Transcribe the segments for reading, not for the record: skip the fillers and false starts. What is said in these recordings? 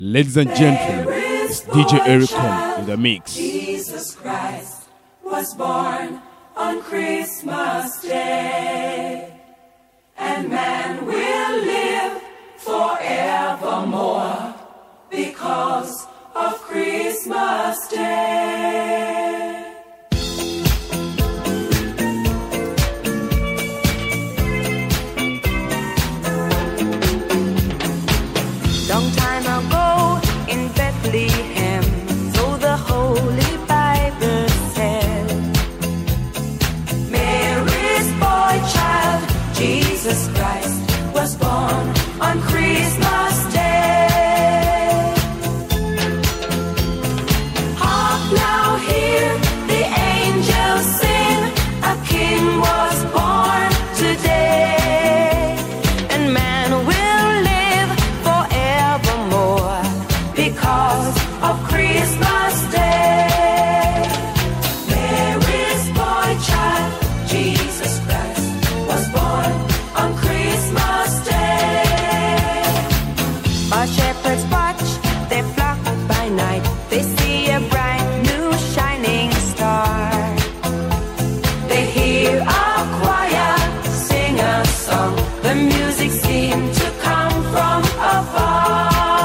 Ladies and gentlemen, it's DJ Ericom in the mix. Jesus Christ was born on Christmas Day, and man will live forevermore because of Christmas Day. Long time ago in Bethlehem, so the Holy Bible said, Mary's boy child, Jesus Christ, was born on Christmas Day. Hark now, hear the angels sing, a king was born today, and man will live forevermore because of Christmas Day. Mary's boy child, Jesus Christ, was born on Christmas Day. Our shepherds watch their flock by night. They see a bright new shining star. They hear a choir sing a song. The music seemed to come from afar.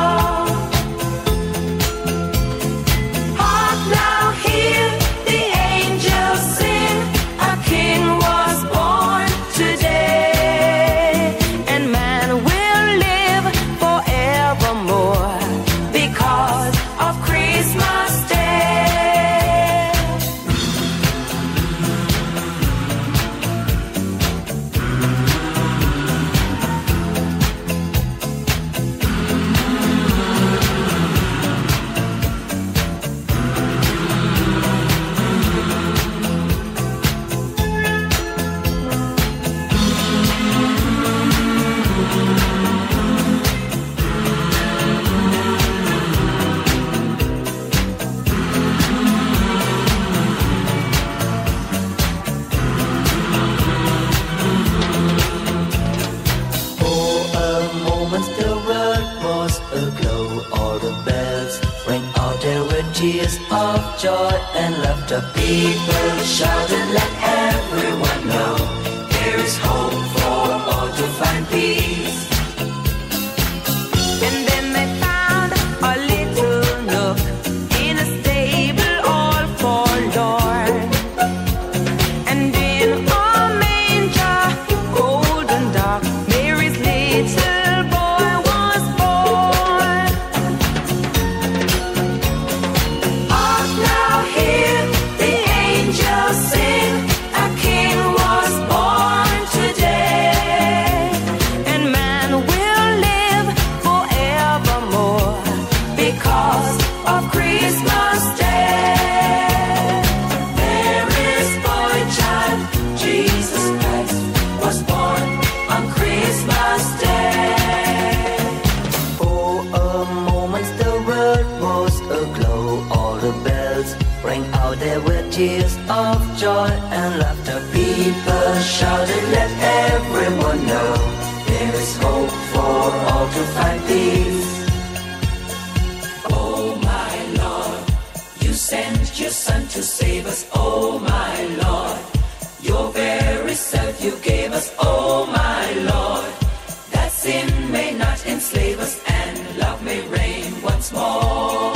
Hark now, hear the angels sing, a king was born today, And man will live forevermore because of Christmas Day. For a moment the world was aglow. All the bells rang out, there were tears of joy and laughter. People shouted, let everyone know there is hope for all to find peace. And then they found a little nook in a stable all forlorn. And in a manger, cold and dark, Mary's little boy was born. Hark now, hear the angels sing, a king was born today, And man will live forevermore because of Christmas Day. Mary's boy child, Jesus Christ, was born on Christmas Day. For a moment the world was aglow. All the bells rang out, there were tears of joy and laughter. People shouted, let everyone know there is hope for all to find peace. Oh my Lord, you sent your son to save us. Oh my Lord, your very self you gave us. Oh my Lord, that sin may not enslave us and love may reign once more.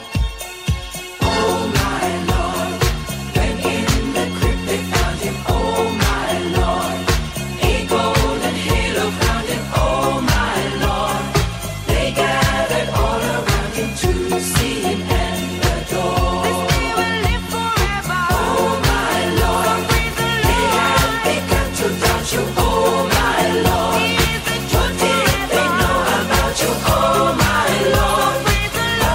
Oh my Lord, when in the crypt they found him. Oh my Lord, a golden halo crowned him. Oh my Lord, they gathered all around him to see him and adore. They will live forever. Oh my Lord, Praise the they Lord. have begun to doubt you. Oh my Lord, He is the what truth did they forever. know about you? Oh my Lord, Praise the Lord.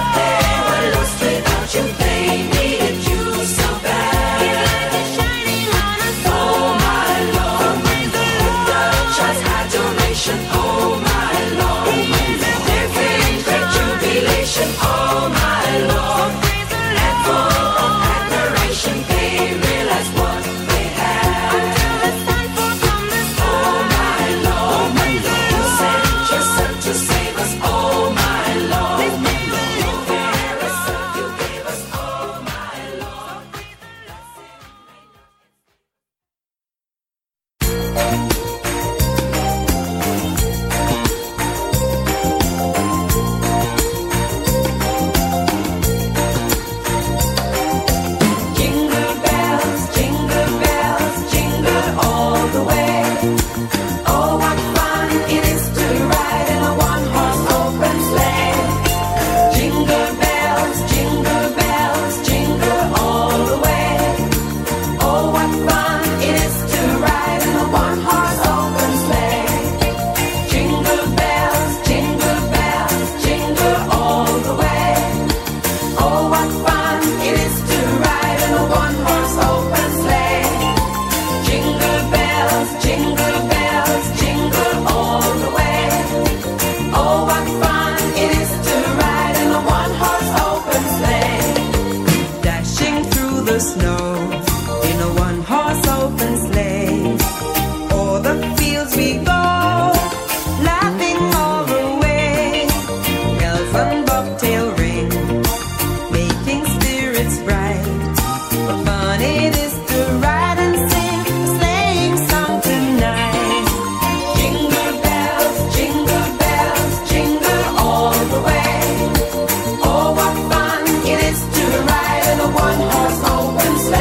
the snow in a one-horse open sleigh. O'er the fields we go, laughing all the way. Bells and bobtail ring, making spirits bright. What fun it is to ride and sing a sleighing song tonight. Jingle bells, jingle all the way. Oh, what fun it is to ride in a one-horse open sleigh.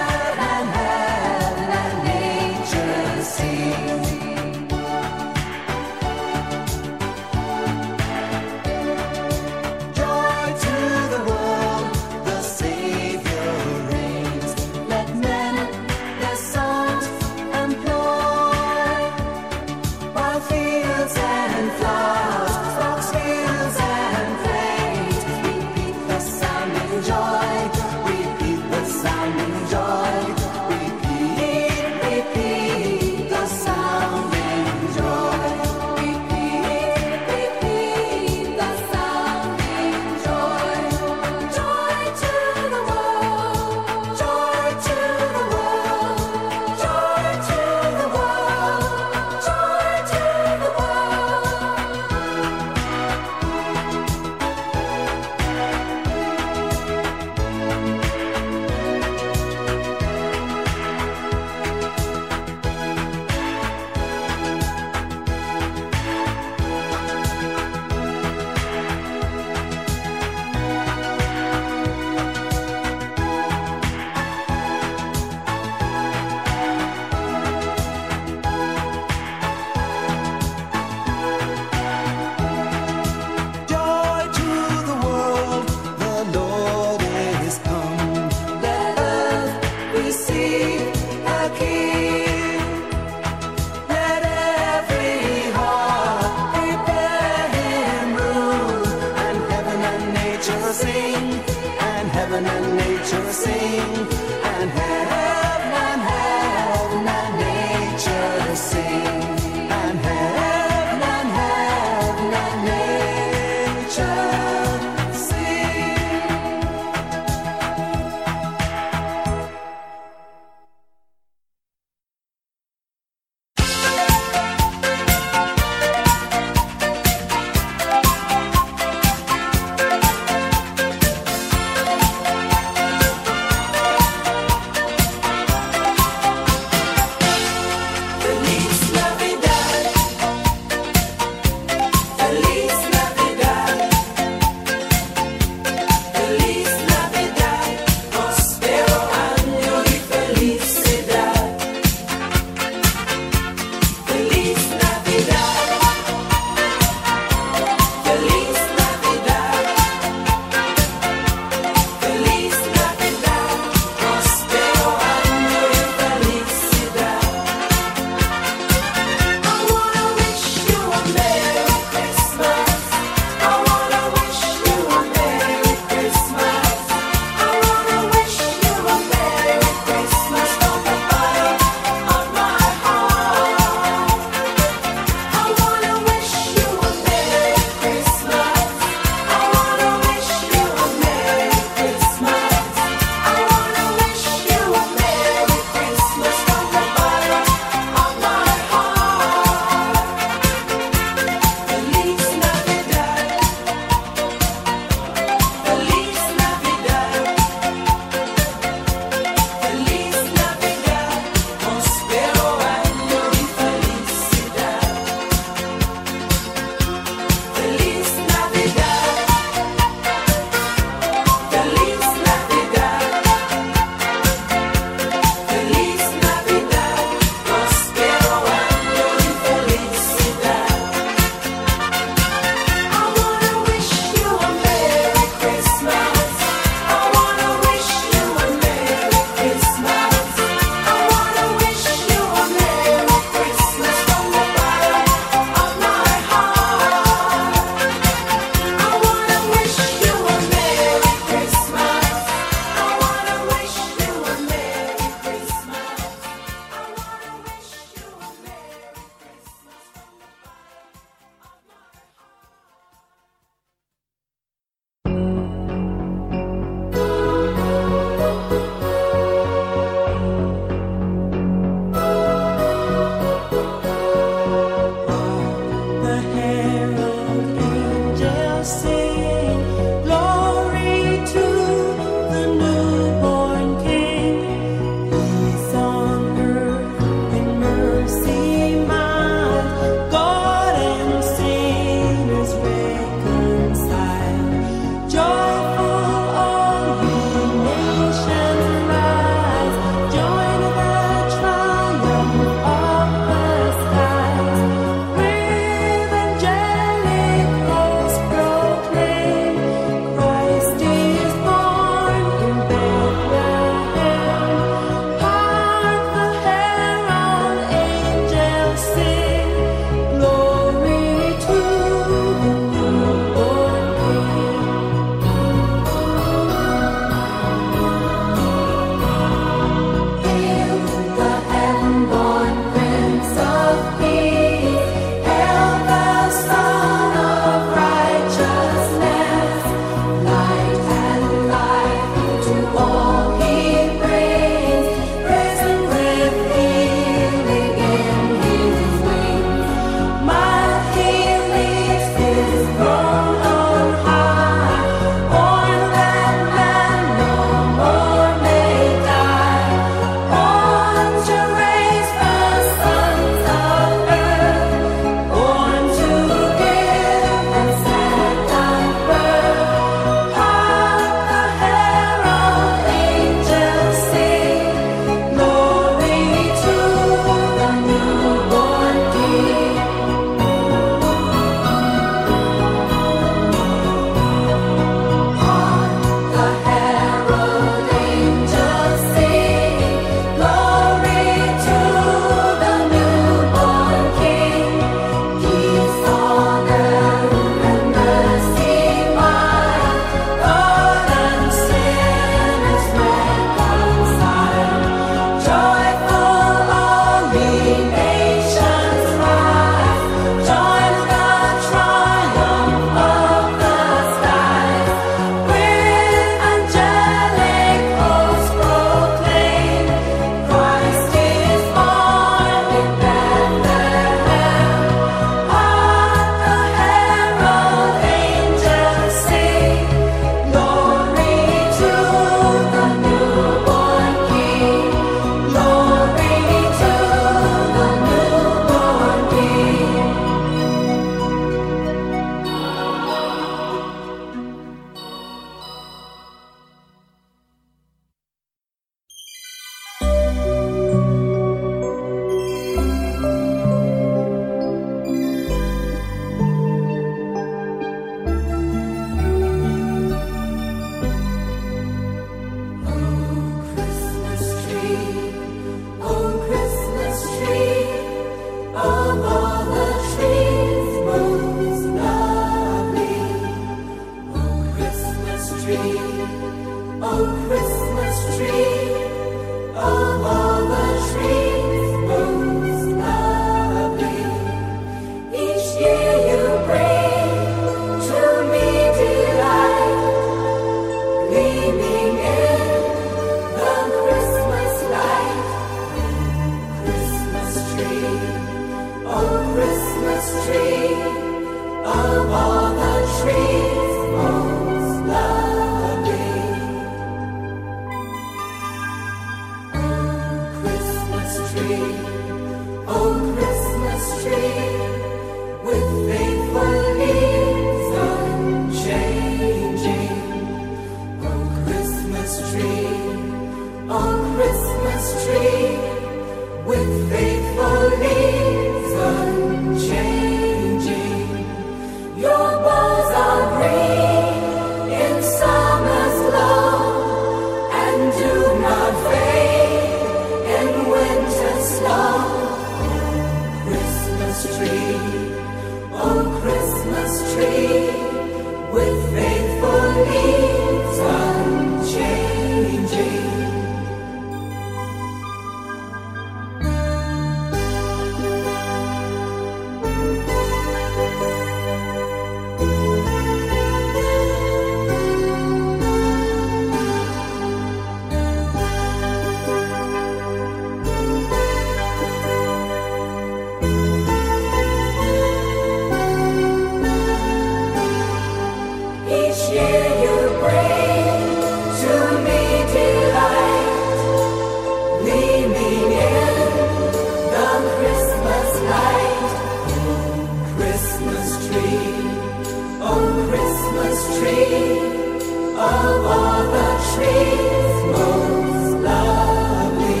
of all the trees most lovely.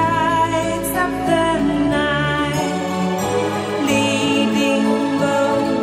Leading the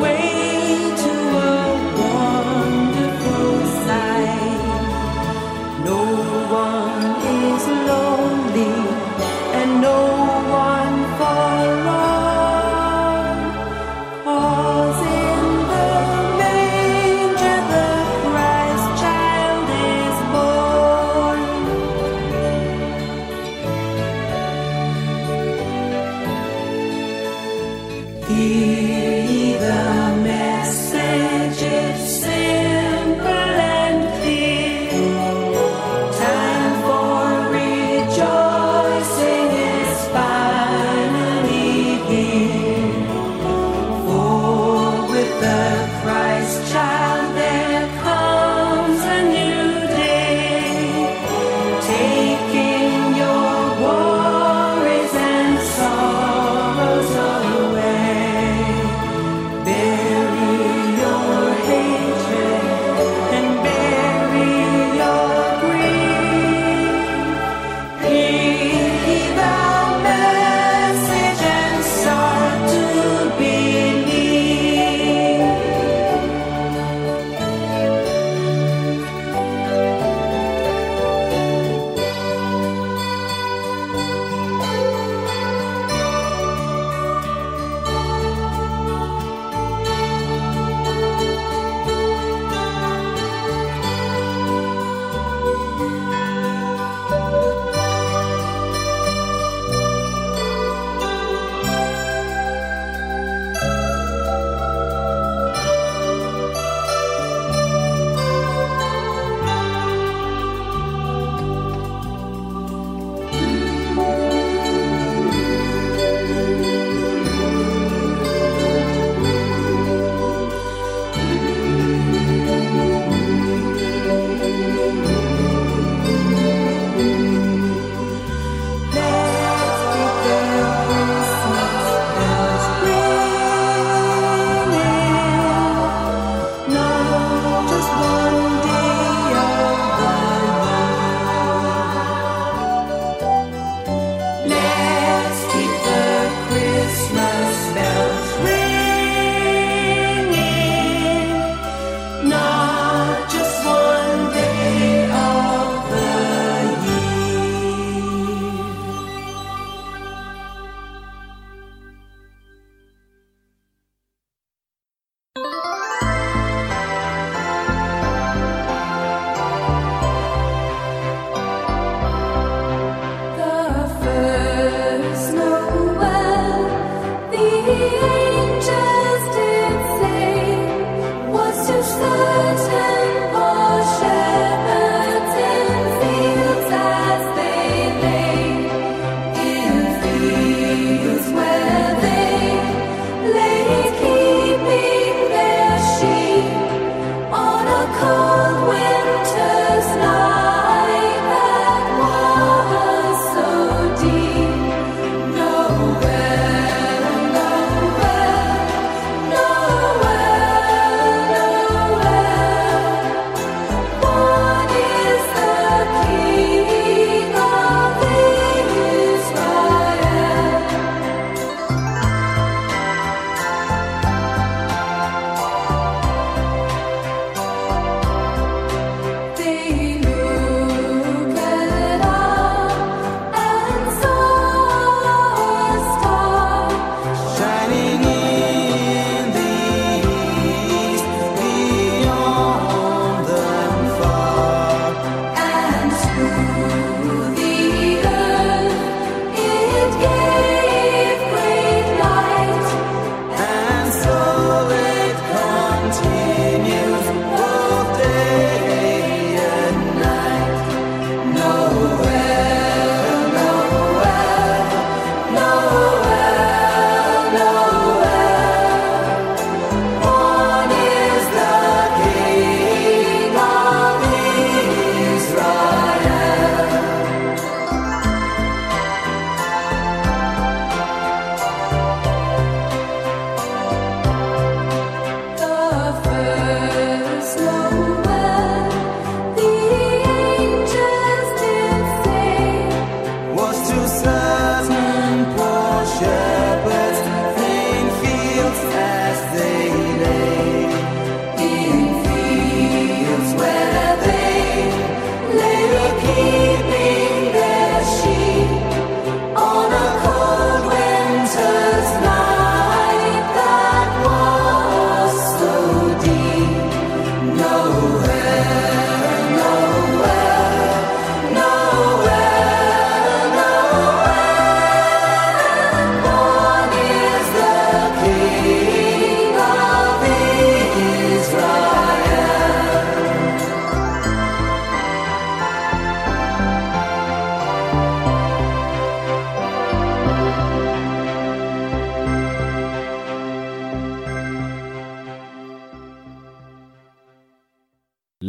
Hear ye the message, it's simple and clear. Time for rejoicing is finally here. For with the Christ child there comes a new day, taking your worries and sorrows away.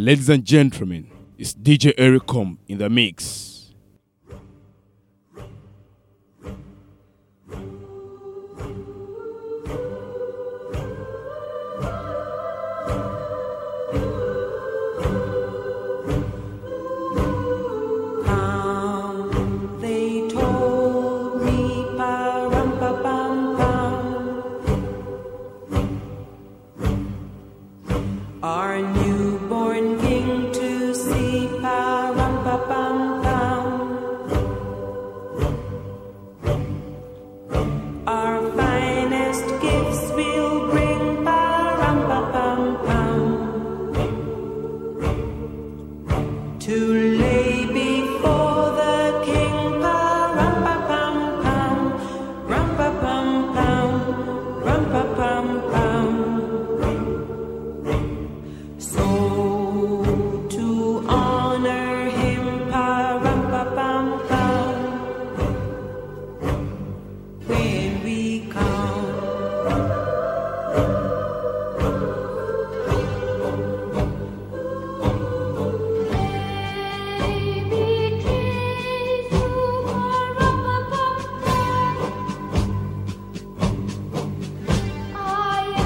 Ladies and gentlemen, it's DJ Ericom in the mix. They told me, our newborn king to see, our finest gifts will bring, to lay before the king, so to honor him, when we come. I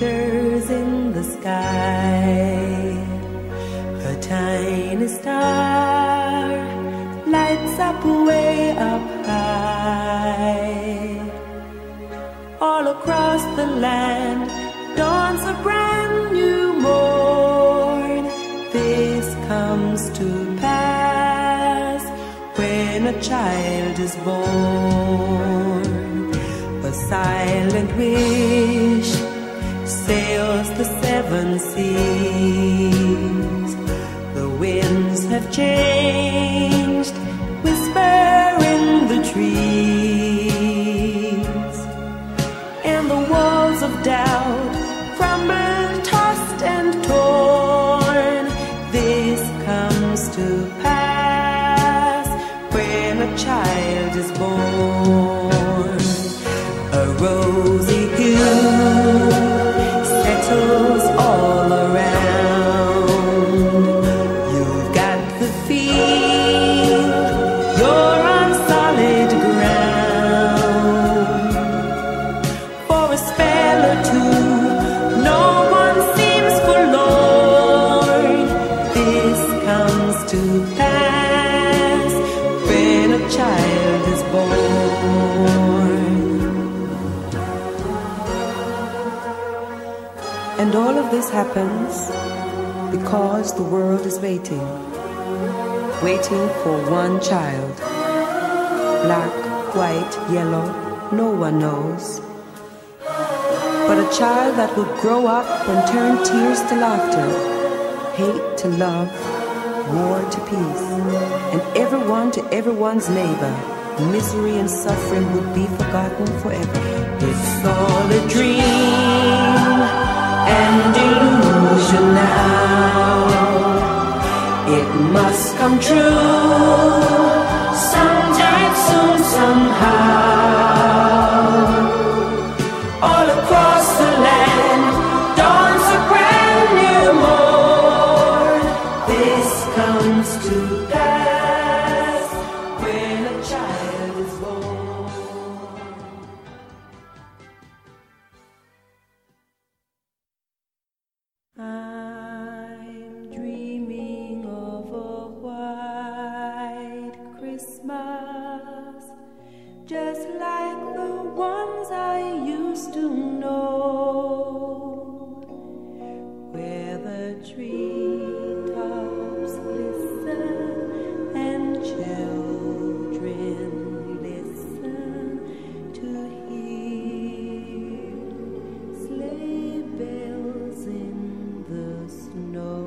glitters in the sky. A tiny star lights up way up high. All across the land dawns a brand new morn. This comes to pass when a child is born. A silent wish sails the seven seas. The winds have changed, whisper in the trees, and the walls of doubt crumble, tossed and torn. This comes to pass when a child is born. A rosy hue settles all around. You've got the feel you're on solid ground. For a spell or two, no one seems forlorn. This comes to pass when a child is born. And all of this happens because the world is waiting for one child. Black, white, yellow, no one knows. But a child that will grow up and turn tears to laughter, hate to love, war to peace, and everyone to everyone's neighbor. Misery and suffering would be forgotten forever. It's all a dream and illusion now. It must come true sometime soon, somehow. All across the land dawns a brand new morn. This comes to pass when a child is born. I'm dreaming of a white Christmas, just like the ones I used to know, where the treetops glisten and children listen to hear sleigh bells in the snow.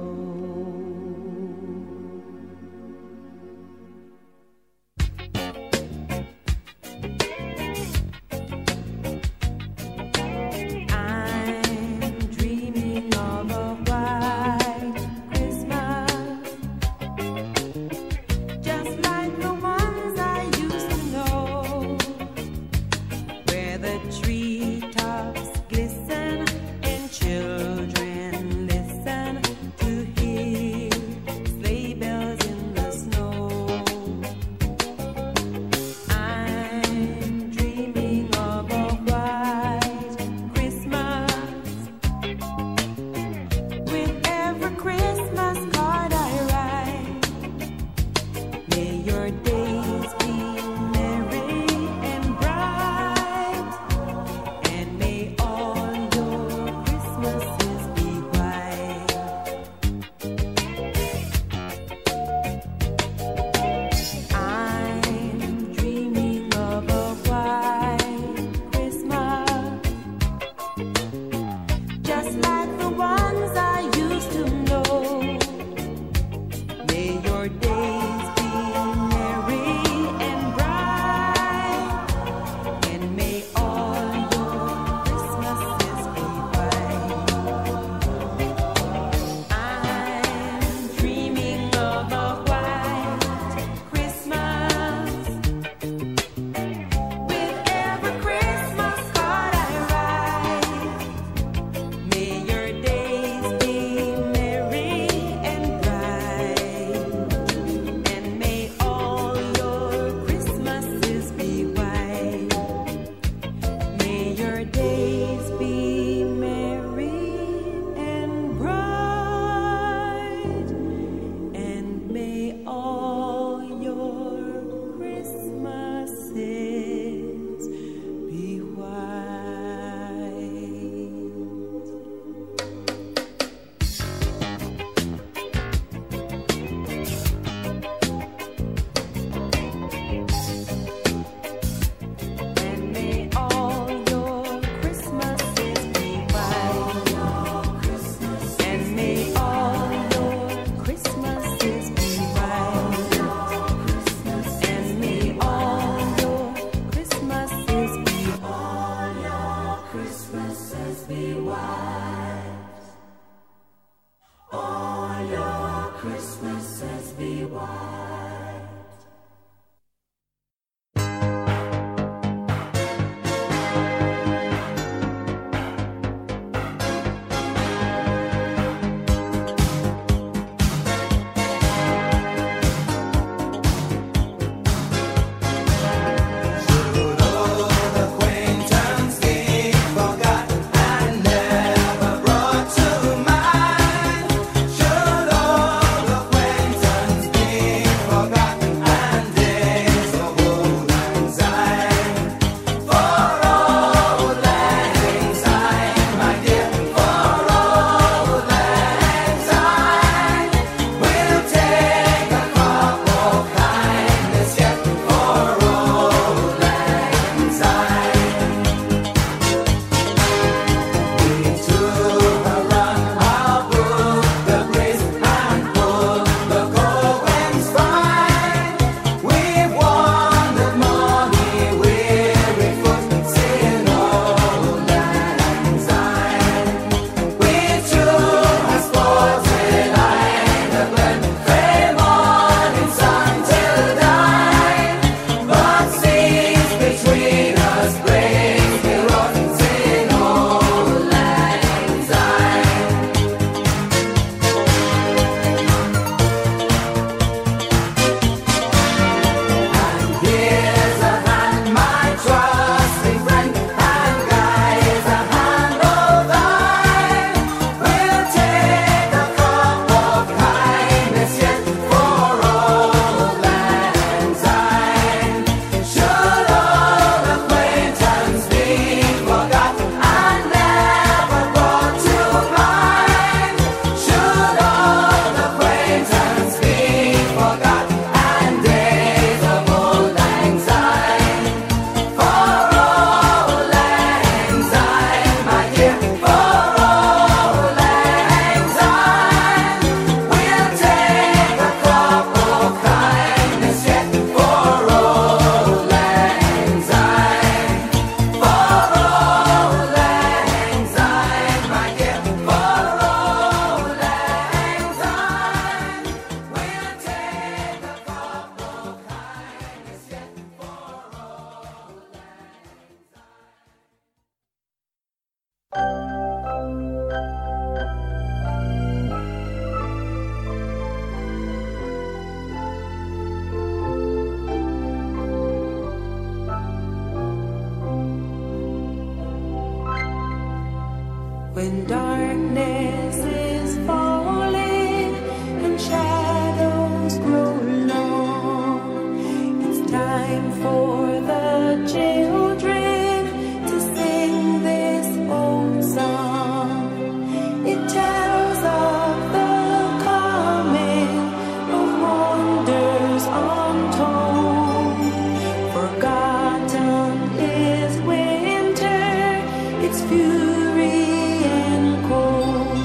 When darkness is falling and shadows grow long, it's time for the children to sing this old song. It tells of the coming of wonders untold. Forgotten is winter, its fury and cold.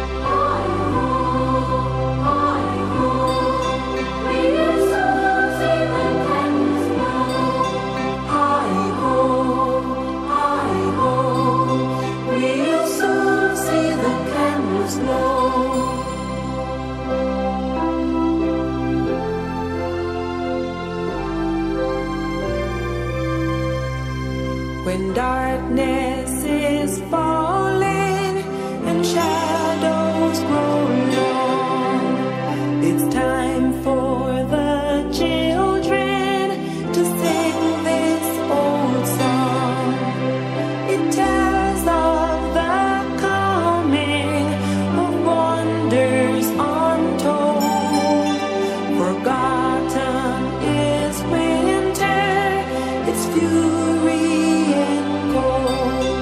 We'll soon see the candles glow. We'll soon see the candles glow. When darkness is falling and shadows grow long, it's time for the children to sing this old song. It tells of the coming of wonders untold. Forgotten is winter, its fury and cold.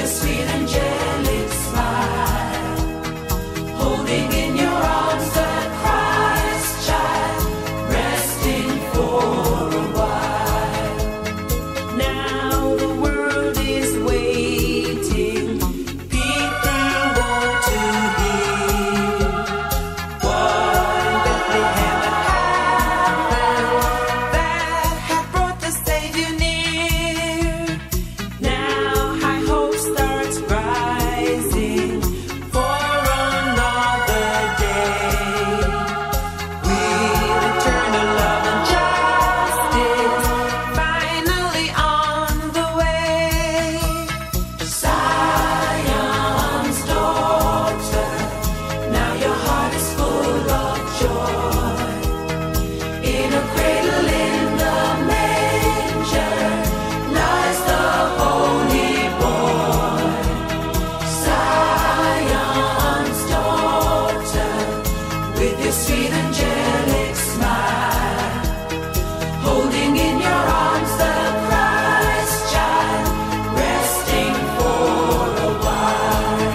your sweet angelic smile, holding in your arms the Christ child, resting for a while. Now the world is waiting, people want to hear what in Bethlehem had happened that had brought the Savior near. Now high hope starts rising for another day, with eternal love and justice finally on the way. Zion's daughter, now your heart is full of joy. In a cradle in the manger lies the holy boy. Zion's daughter, with your sweet angelic smile, holding in your arms the Christ child, resting for a while.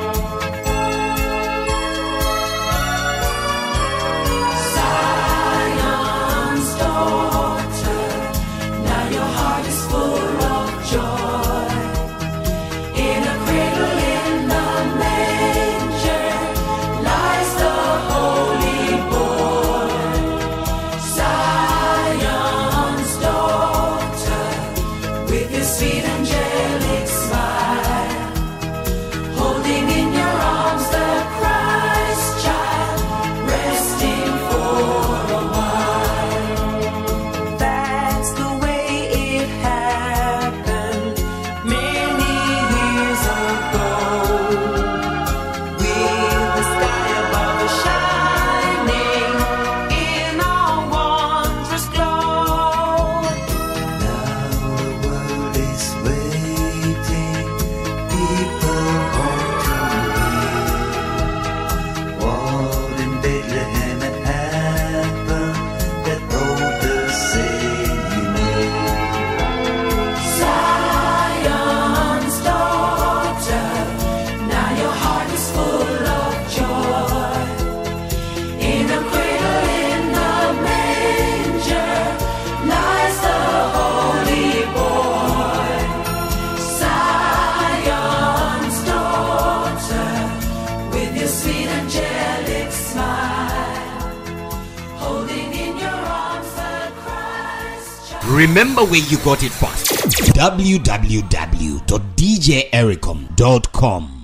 Zion's daughter, now your heart is full of joy. In a cradle in the manger lies the holy boy. Zion's daughter, with your sweet angelic smile, holding in your arms the Christ child, resting for a while. That's the way it happened many years ago, with the sky above us shining in our wondrous glow. Now the world is waiting, people want to hear what in Bethlehem had happened that brought the Savior near. Zion's daughter, now your heart is full of joy. In a cradle in the manger lies the holy boy. Zion's daughter, with your sweet angelic smile, holding in your arms the Christ child. Remember where you got it first. www.djericom.com